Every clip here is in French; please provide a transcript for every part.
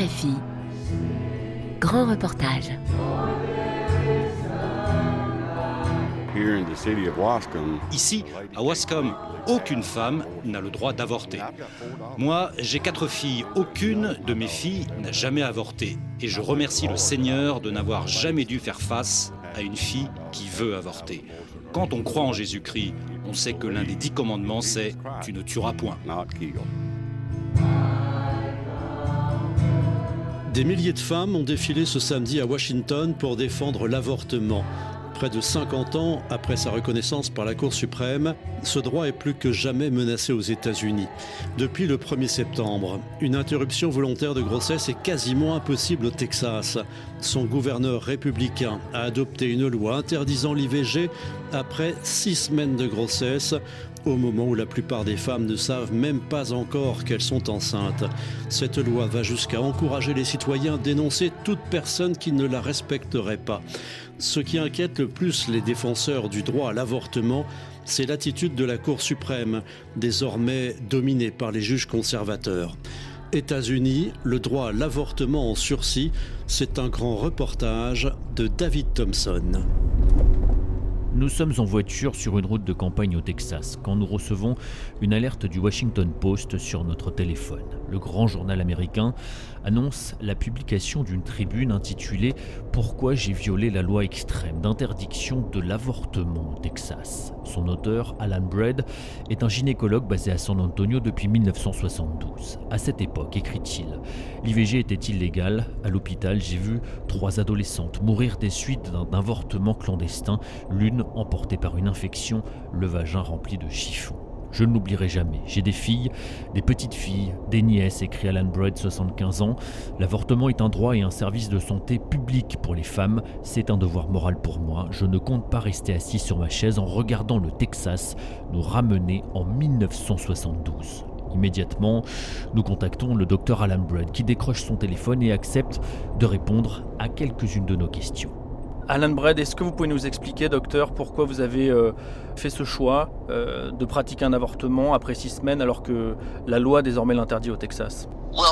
RFI. Grand reportage. Ici, à Wascom, aucune femme n'a le droit d'avorter. Moi, j'ai 4 filles. Aucune de mes filles n'a jamais avorté. Et je remercie le Seigneur de n'avoir jamais dû faire face à une fille qui veut avorter. Quand on croit en Jésus-Christ, on sait que l'un des 10 commandements, c'est « Tu ne tueras point ». Des milliers de femmes ont défilé ce samedi à Washington pour défendre l'avortement. Près de 50 ans après sa reconnaissance par la Cour suprême, ce droit est plus que jamais menacé aux États-Unis. Depuis le 1er septembre, une interruption volontaire de grossesse est quasiment impossible au Texas. Son gouverneur républicain a adopté une loi interdisant l'IVG après 6 semaines de grossesse, au moment où la plupart des femmes ne savent même pas encore qu'elles sont enceintes. Cette loi va jusqu'à encourager les citoyens à dénoncer toute personne qui ne la respecterait pas. Ce qui inquiète le plus les défenseurs du droit à l'avortement, c'est l'attitude de la Cour suprême, désormais dominée par les juges conservateurs. États-Unis, le droit à l'avortement en sursis, c'est un grand reportage de David Thompson. Nous sommes en voiture sur une route de campagne au Texas quand nous recevons une alerte du Washington Post sur notre téléphone. Le grand journal américain annonce la publication d'une tribune intitulée « Pourquoi j'ai violé la loi extrême d'interdiction de l'avortement au Texas ». Son auteur, Alan Braid, est un gynécologue basé à San Antonio depuis 1972. À cette époque, écrit-il, l'IVG était illégal. À l'hôpital, j'ai vu 3 adolescentes mourir des suites d'un avortement clandestin, l'une emportée par une infection, le vagin rempli de chiffons. Je ne l'oublierai jamais. J'ai des filles, des petites filles, des nièces, écrit Alan Braid, 75 ans. L'avortement est un droit et un service de santé public pour les femmes. C'est un devoir moral pour moi. Je ne compte pas rester assis sur ma chaise en regardant le Texas nous ramener en 1972. Immédiatement, nous contactons le docteur Alan Braid qui décroche son téléphone et accepte de répondre à quelques-unes de nos questions. Alan Braid, est-ce que vous pouvez nous expliquer, docteur, pourquoi vous avez fait ce choix de pratiquer un avortement après 6 semaines alors que la loi désormais l'interdit au Texas ?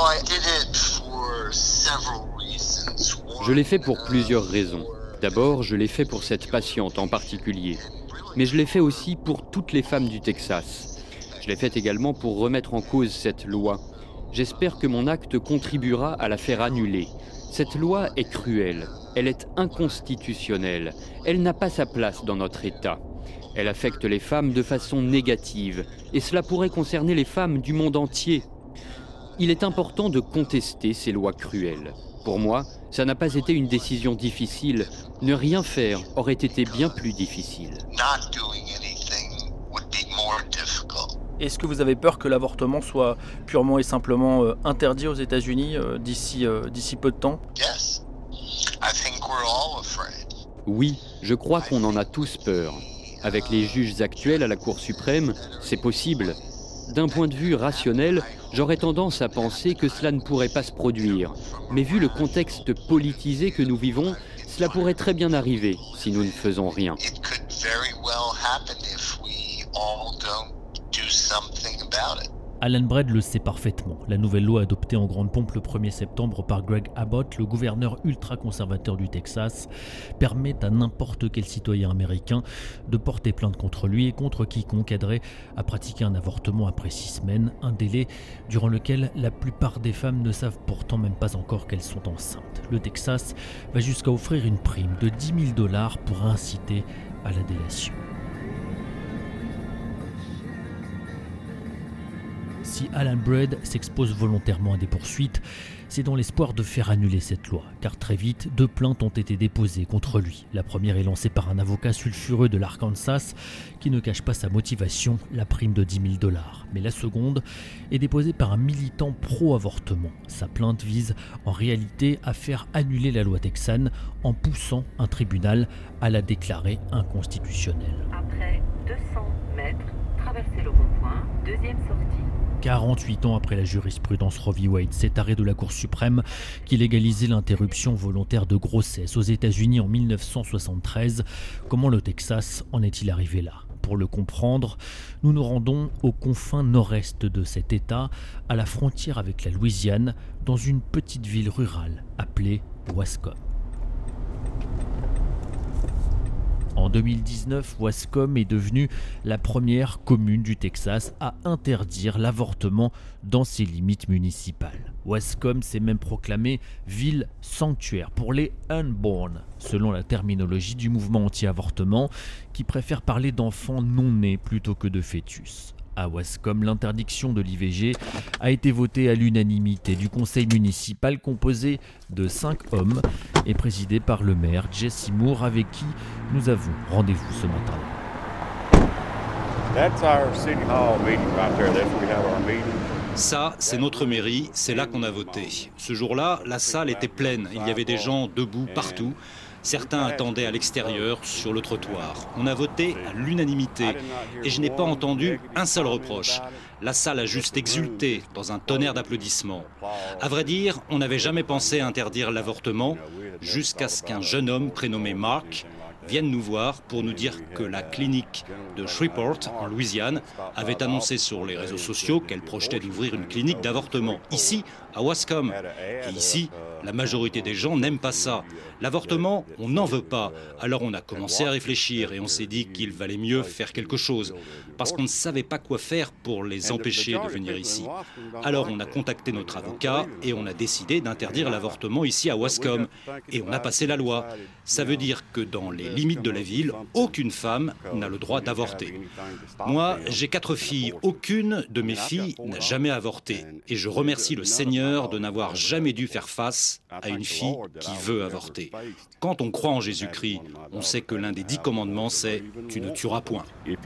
Je l'ai fait pour plusieurs raisons. D'abord, je l'ai fait pour cette patiente en particulier. Mais je l'ai fait aussi pour toutes les femmes du Texas. Je l'ai fait également pour remettre en cause cette loi. J'espère que mon acte contribuera à la faire annuler. Cette loi est cruelle. Elle est inconstitutionnelle. Elle n'a pas sa place dans notre État. Elle affecte les femmes de façon négative. Et cela pourrait concerner les femmes du monde entier. Il est important de contester ces lois cruelles. Pour moi, ça n'a pas été une décision difficile. Ne rien faire aurait été bien plus difficile. Est-ce que vous avez peur que l'avortement soit purement et simplement interdit aux États-Unis d'ici peu de temps ? Oui, je crois qu'on en a tous peur. Avec les juges actuels à la Cour suprême, c'est possible. D'un point de vue rationnel, j'aurais tendance à penser que cela ne pourrait pas se produire. Mais vu le contexte politisé que nous vivons, cela pourrait très bien arriver si nous ne faisons rien. Alan Braid le sait parfaitement. La nouvelle loi adoptée en grande pompe le 1er septembre par Greg Abbott, le gouverneur ultra-conservateur du Texas, permet à n'importe quel citoyen américain de porter plainte contre lui et contre quiconque aiderait à pratiquer un avortement après 6 semaines, un délai durant lequel la plupart des femmes ne savent pourtant même pas encore qu'elles sont enceintes. Le Texas va jusqu'à offrir une prime de $10 000 pour inciter à la délation. Si Alan Braid s'expose volontairement à des poursuites, c'est dans l'espoir de faire annuler cette loi, car très vite, 2 plaintes ont été déposées contre lui. La première est lancée par un avocat sulfureux de l'Arkansas qui ne cache pas sa motivation, la prime de $10 000. Mais la seconde est déposée par un militant pro-avortement. Sa plainte vise en réalité à faire annuler la loi texane en poussant un tribunal à la déclarer inconstitutionnelle. Après 200 mètres, traversez le rond-point, deuxième sortie. 48 ans après la jurisprudence Roe v. Wade, cet arrêt de la Cour suprême qui légalisait l'interruption volontaire de grossesse aux États-Unis en 1973, comment le Texas en est-il arrivé là ? pour le comprendre, nous nous rendons aux confins nord-est de cet État, à la frontière avec la Louisiane, dans une petite ville rurale appelée Wascom. En 2019, Wascom est devenue la première commune du Texas à interdire l'avortement dans ses limites municipales. Wascom s'est même proclamée ville sanctuaire pour les unborn, selon la terminologie du mouvement anti-avortement, qui préfère parler d'enfants non nés plutôt que de fœtus. À Wascom, l'interdiction de l'IVG a été votée à l'unanimité du conseil municipal composé de 5 hommes et présidé par le maire Jesse Moore, avec qui nous avons rendez-vous ce matin. Ça, c'est notre mairie, c'est là qu'on a voté. Ce jour-là, la salle était pleine, il y avait des gens debout partout. Certains attendaient à l'extérieur, sur le trottoir. On a voté à l'unanimité et je n'ai pas entendu un seul reproche. La salle a juste exulté dans un tonnerre d'applaudissements. À vrai dire, on n'avait jamais pensé à interdire l'avortement jusqu'à ce qu'un jeune homme prénommé Mark vienne nous voir pour nous dire que la clinique de Shreveport, en Louisiane, avait annoncé sur les réseaux sociaux qu'elle projetait d'ouvrir une clinique d'avortement ici, à Wascom. Et ici, la majorité des gens n'aiment pas ça. L'avortement, on n'en veut pas. Alors on a commencé à réfléchir et on s'est dit qu'il valait mieux faire quelque chose. Parce qu'on ne savait pas quoi faire pour les empêcher de venir ici. Alors on a contacté notre avocat et on a décidé d'interdire l'avortement ici à Wascom. Et on a passé la loi. Ça veut dire que dans les limites de la ville, aucune femme n'a le droit d'avorter. Moi, j'ai 4 filles. Aucune de mes filles n'a jamais avorté. Et je remercie le Seigneur de n'avoir jamais dû faire face à une fille qui veut avorter. Quand on croit en Jésus-Christ, on sait que l'un des 10 commandements, c'est « Tu ne tueras point ».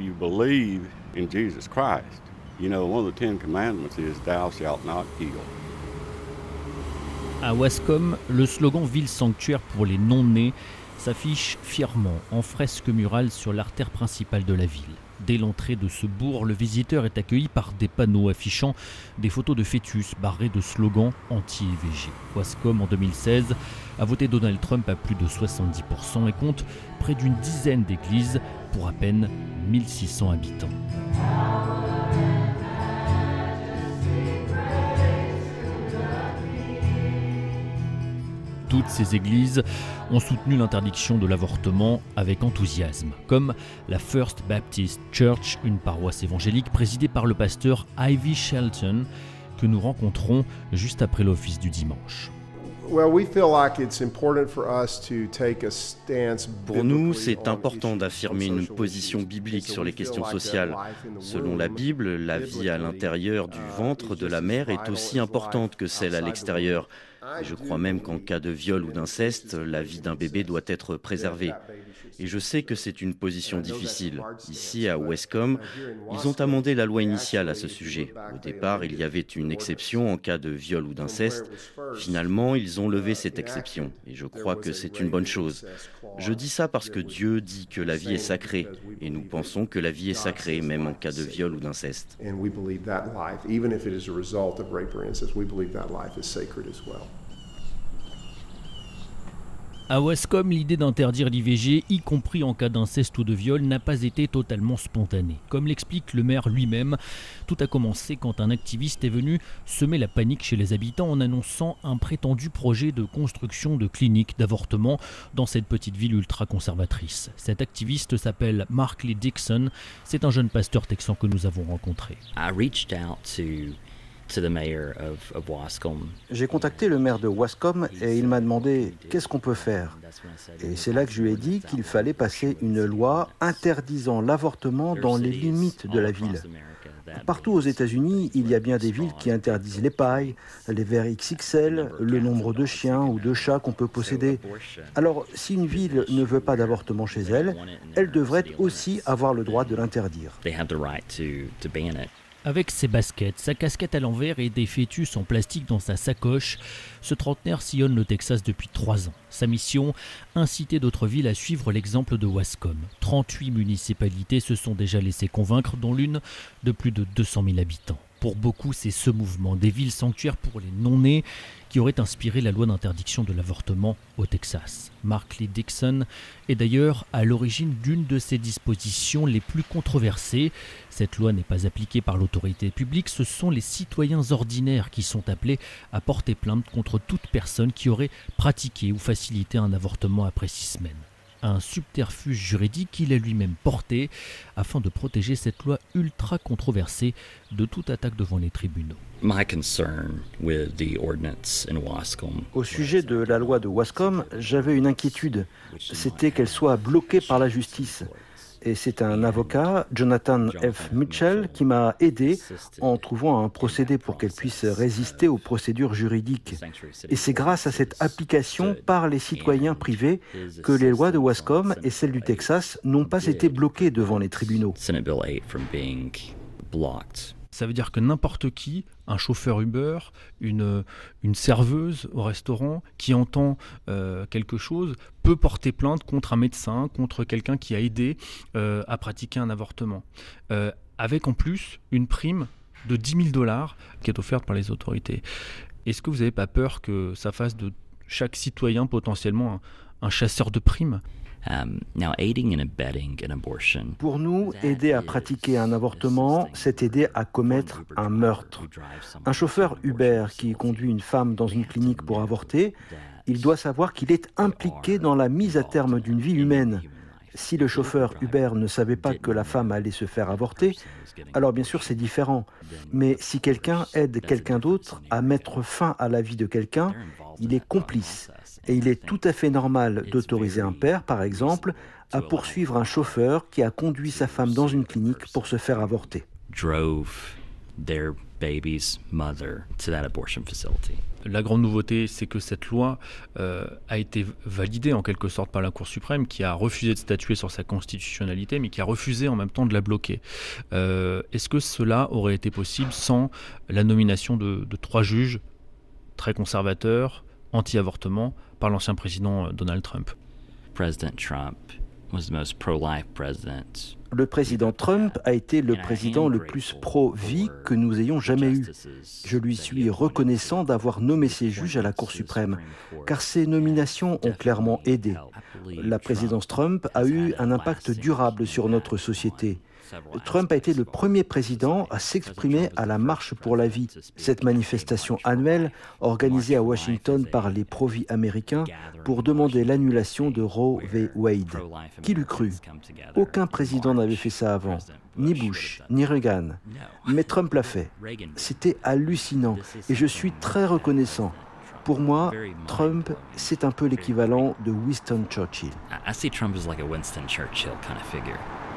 À Wascom, le slogan « Ville sanctuaire pour les non-nés » s'affiche fièrement en fresque murale sur l'artère principale de la ville. Dès l'entrée de ce bourg, le visiteur est accueilli par des panneaux affichant des photos de fœtus barrés de slogans anti-IVG. Wascom, en 2016, a voté Donald Trump à plus de 70% et compte près d'une dizaine d'églises pour à peine 1600 habitants. Toutes ces églises ont soutenu l'interdiction de l'avortement avec enthousiasme, comme la First Baptist Church, une paroisse évangélique présidée par le pasteur Ivy Shelton, que nous rencontrons juste après l'office du dimanche. Pour nous, c'est important d'affirmer une position biblique sur les questions sociales. Selon la Bible, la vie à l'intérieur du ventre de la mère est aussi importante que celle à l'extérieur. Et je crois même qu'en cas de viol ou d'inceste, la vie d'un bébé doit être préservée. Et je sais que c'est une position difficile. Ici, à Wascom, ils ont amendé la loi initiale à ce sujet. Au départ, il y avait une exception en cas de viol ou d'inceste. Finalement, ils ont levé cette exception. Et je crois que c'est une bonne chose. Je dis ça parce que Dieu dit que la vie est sacrée. Et nous pensons que la vie est sacrée, même en cas de viol ou d'inceste. À Wascom, l'idée d'interdire l'IVG, y compris en cas d'inceste ou de viol, n'a pas été totalement spontanée. Comme l'explique le maire lui-même, tout a commencé quand un activiste est venu semer la panique chez les habitants en annonçant un prétendu projet de construction de cliniques d'avortement dans cette petite ville ultra-conservatrice. Cet activiste s'appelle Mark Lee Dixon, c'est un jeune pasteur texan que nous avons rencontré. J'ai contacté le maire de Wascom et il m'a demandé qu'est-ce qu'on peut faire. Et c'est là que je lui ai dit qu'il fallait passer une loi interdisant l'avortement dans les limites de la ville. Partout aux États-Unis, il y a bien des villes qui interdisent les pailles, les verres XXL, le nombre de chiens ou de chats qu'on peut posséder. Alors, si une ville ne veut pas d'avortement chez elle, elle devrait aussi avoir le droit de l'interdire. Avec ses baskets, sa casquette à l'envers et des fœtus en plastique dans sa sacoche, ce trentenaire sillonne le Texas depuis 3 ans. Sa mission, inciter d'autres villes à suivre l'exemple de Wascom. 38 municipalités se sont déjà laissées convaincre, dont l'une de plus de 200 000 habitants. Pour beaucoup, c'est ce mouvement des villes sanctuaires pour les non-nés qui aurait inspiré la loi d'interdiction de l'avortement au Texas. Mark Lee Dixon est d'ailleurs à l'origine d'une de ces dispositions les plus controversées. Cette loi n'est pas appliquée par l'autorité publique, ce sont les citoyens ordinaires qui sont appelés à porter plainte contre toute personne qui aurait pratiqué ou facilité un avortement après 6 semaines. Un subterfuge juridique qu'il a lui-même porté afin de protéger cette loi ultra controversée de toute attaque devant les tribunaux. Au sujet de la loi de Wascom, j'avais une inquiétude, c'était qu'elle soit bloquée par la justice. Et c'est un avocat, Jonathan F. Mitchell, qui m'a aidé en trouvant un procédé pour qu'elle puisse résister aux procédures juridiques. Et c'est grâce à cette application par les citoyens privés que les lois de Wascom et celles du Texas n'ont pas été bloquées devant les tribunaux. Ça veut dire que n'importe qui, un chauffeur Uber, une serveuse au restaurant, qui entend quelque chose, peut porter plainte contre un médecin, contre quelqu'un qui a aidé à pratiquer un avortement. Avec en plus une prime de $10 000 qui est offerte par les autorités. Est-ce que vous n'avez pas peur que ça fasse de chaque citoyen potentiellement un chasseur de primes ? Pour nous, aider à pratiquer un avortement, c'est aider à commettre un meurtre. Un chauffeur Uber qui conduit une femme dans une clinique pour avorter, il doit savoir qu'il est impliqué dans la mise à terme d'une vie humaine. Si le chauffeur Uber ne savait pas que la femme allait se faire avorter, alors bien sûr c'est différent. Mais si quelqu'un aide quelqu'un d'autre à mettre fin à la vie de quelqu'un, il est complice. Et il est tout à fait normal d'autoriser un père, par exemple, à poursuivre un chauffeur qui a conduit sa femme dans une clinique pour se faire avorter. La grande nouveauté, c'est que cette loi a été validée en quelque sorte par la Cour suprême, qui a refusé de statuer sur sa constitutionnalité, mais qui a refusé en même temps de la bloquer. Est-ce que cela aurait été possible sans la nomination de 3 juges très conservateurs, anti-avortement, par l'ancien président Donald Trump? Le président Trump a été le président le plus pro-vie que nous ayons jamais eu. Je lui suis reconnaissant d'avoir nommé ces juges à la Cour suprême, car ces nominations ont clairement aidé. La présidence Trump a eu un impact durable sur notre société. Trump a été le premier président à s'exprimer à la Marche pour la vie, cette manifestation annuelle organisée à Washington par les pro-vie américains pour demander l'annulation de Roe v. Wade. Qui l'eût cru ? Aucun président n'avait fait ça avant, ni Bush, ni Reagan. Mais Trump l'a fait. C'était hallucinant et je suis très reconnaissant. Pour moi, Trump, c'est un peu l'équivalent de Winston Churchill. I see Trump as like a Winston Churchill kind of figure.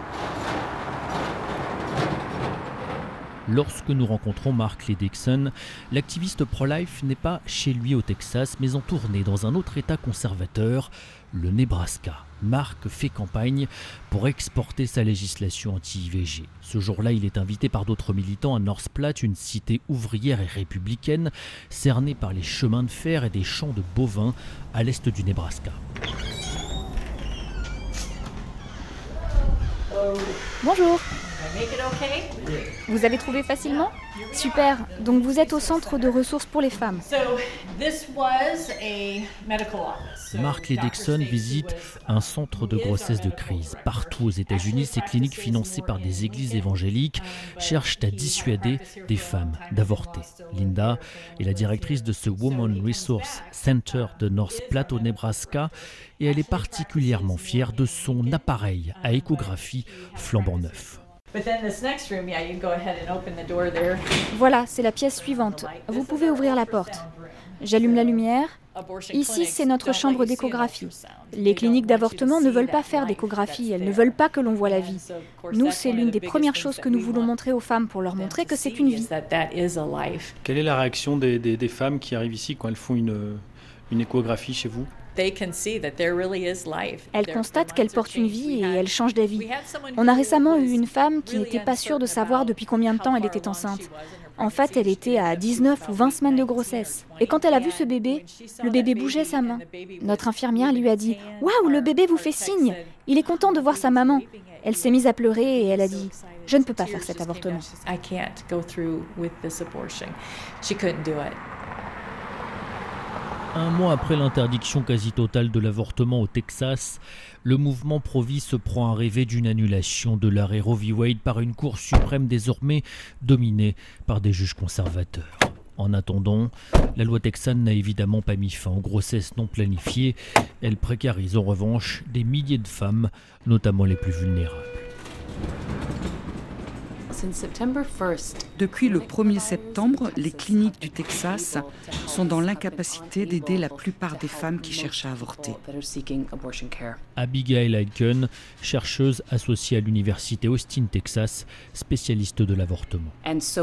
Lorsque nous rencontrons Mark Lee Dixon, l'activiste pro-life n'est pas chez lui au Texas, mais en tournée dans un autre État conservateur, le Nebraska. Mark fait campagne pour exporter sa législation anti-IVG. Ce jour-là, il est invité par d'autres militants à North Platte, une cité ouvrière et républicaine, cernée par les chemins de fer et des champs de bovins à l'est du Nebraska. Bonjour. Vous avez trouvé facilement ? Super, donc vous êtes au centre de ressources pour les femmes. Mark Lee Dixon visite un centre de grossesse de crise. Partout aux États-Unis, ces cliniques financées par des églises évangéliques cherchent à dissuader des femmes d'avorter. Linda est la directrice de ce Women Resource Center de North Platte au Nebraska et elle est particulièrement fière de son appareil à échographie flambant neuf. Voilà, c'est la pièce suivante. Vous pouvez ouvrir la porte. J'allume la lumière. Ici, c'est notre chambre d'échographie. Les cliniques d'avortement ne veulent pas faire d'échographie, elles ne veulent pas que l'on voie la vie. Nous, c'est l'une des premières choses que nous voulons montrer aux femmes pour leur montrer que c'est une vie. Quelle est la réaction des femmes qui arrivent ici quand elles font une échographie chez vous ? Elle constate qu'elle porte une vie et elle change d'avis. On a récemment eu une femme qui n'était pas sûre de savoir depuis combien de temps elle était enceinte. En fait, elle était à 19 ou 20 semaines de grossesse. Et quand elle a vu ce bébé, le bébé bougeait sa main. Notre infirmière lui a dit « Waouh, le bébé vous fait signe. Il est content de voir sa maman. » Elle s'est mise à pleurer et elle a dit Je ne peux pas faire cet avortement. Un mois après l'interdiction quasi totale de l'avortement au Texas, le mouvement pro-vie se prend à rêver d'une annulation de l'arrêt Roe v. Wade par une Cour suprême désormais dominée par des juges conservateurs. En attendant, la loi texane n'a évidemment pas mis fin aux grossesses non planifiées. Elle précarise en revanche des milliers de femmes, notamment les plus vulnérables. Depuis le 1er septembre, les cliniques du Texas sont dans l'incapacité d'aider la plupart des femmes qui cherchent à avorter. Abigail Aiken, chercheuse associée à l'université Austin, Texas, spécialiste de l'avortement.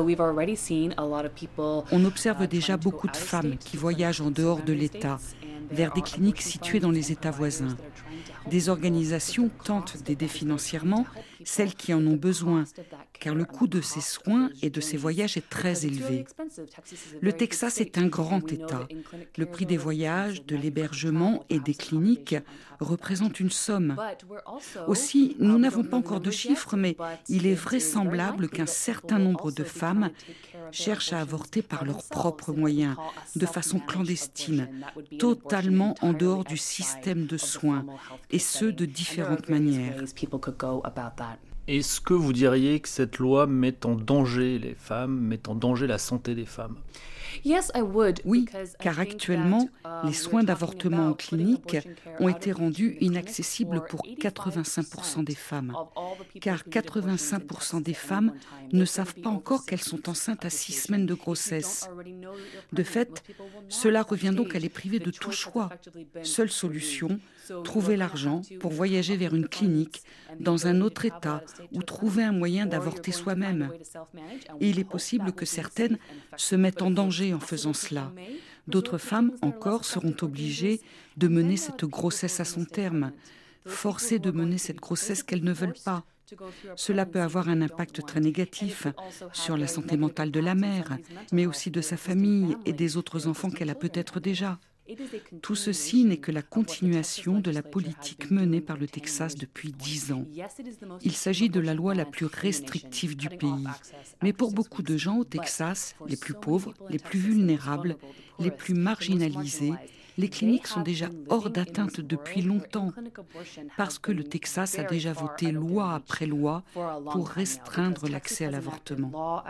On observe déjà beaucoup de femmes qui voyagent en dehors de l'État, vers des cliniques situées dans les États voisins. Des organisations tentent d'aider financièrement celles qui en ont besoin, car le coût de ces soins et de ces voyages est très élevé. Le Texas est un grand État. Le prix des voyages, de l'hébergement et des cliniques représente une somme. Aussi, nous n'avons pas encore de chiffres, mais il est vraisemblable qu'un certain nombre de femmes cherchent à avorter par leurs propres moyens, de façon clandestine, totalement en dehors du système de soins, et ce, de différentes manières. Est-ce que vous diriez que cette loi met en danger les femmes, met en danger la santé des femmes ? Oui, car actuellement, les soins d'avortement en clinique ont été rendus inaccessibles pour 85% des femmes. Car 85% des femmes ne savent pas encore qu'elles sont enceintes à 6 semaines de grossesse. De fait, cela revient donc à les priver de tout choix. Seule solution, trouver l'argent pour voyager vers une clinique dans un autre État ou trouver un moyen d'avorter soi-même. Et il est possible que certaines se mettent en danger en faisant cela. D'autres femmes encore seront obligées de mener cette grossesse à son terme, forcées de mener cette grossesse qu'elles ne veulent pas. Cela peut avoir un impact très négatif sur la santé mentale de la mère, mais aussi de sa famille et des autres enfants qu'elle a peut-être déjà. Tout ceci n'est que la continuation de la politique menée par le Texas depuis 10 ans. Il s'agit de la loi la plus restrictive du pays. Mais pour beaucoup de gens au Texas, les plus pauvres, les plus vulnérables, les plus marginalisés, les cliniques sont déjà hors d'atteinte depuis longtemps, parce que le Texas a déjà voté loi après loi pour restreindre l'accès à l'avortement.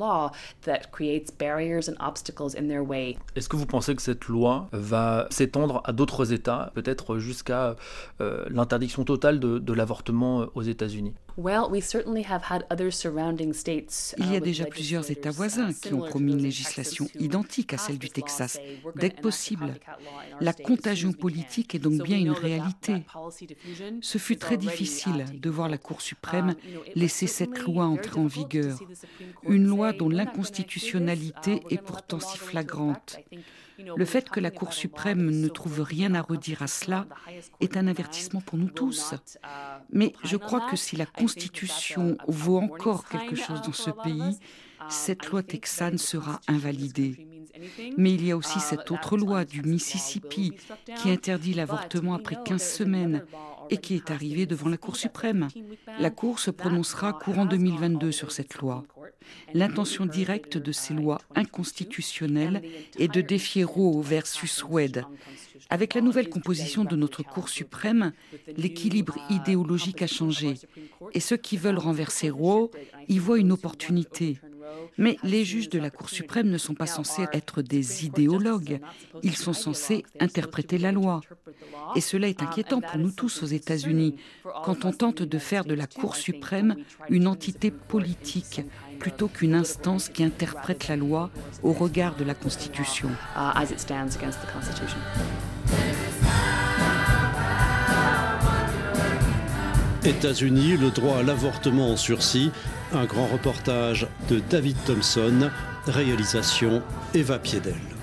Est-ce que vous pensez que cette loi va s'étendre à d'autres États, peut-être jusqu'à l'interdiction totale de l'avortement aux États-Unis ? Il y a déjà plusieurs États voisins qui ont promis une législation identique à celle du Texas, dès que possible. La contagion politique est donc bien une réalité. Ce fut très difficile de voir la Cour suprême laisser cette loi entrer en vigueur, une loi dont l'inconstitutionnalité est pourtant si flagrante. Le fait que la Cour suprême ne trouve rien à redire à cela est un avertissement pour nous tous. Mais je crois que si la Constitution vaut encore quelque chose dans ce pays, cette loi texane sera invalidée. Mais il y a aussi cette autre loi du Mississippi qui interdit l'avortement après 15 semaines et qui est arrivée devant la Cour suprême. La Cour se prononcera courant 2022 sur cette loi. L'intention directe de ces lois inconstitutionnelles est de défier Roe versus Wade. Avec la nouvelle composition de notre Cour suprême, l'équilibre idéologique a changé. Et ceux qui veulent renverser Roe y voient une opportunité. Mais les juges de la Cour suprême ne sont pas censés être des idéologues. Ils sont censés interpréter la loi. Et cela est inquiétant pour nous tous aux États-Unis, quand on tente de faire de la Cour suprême une entité politique, plutôt qu'une instance qui interprète la loi au regard de la Constitution. États-Unis, le droit à l'avortement en sursis. Un grand reportage de David Thompson, réalisation Eva Piedel.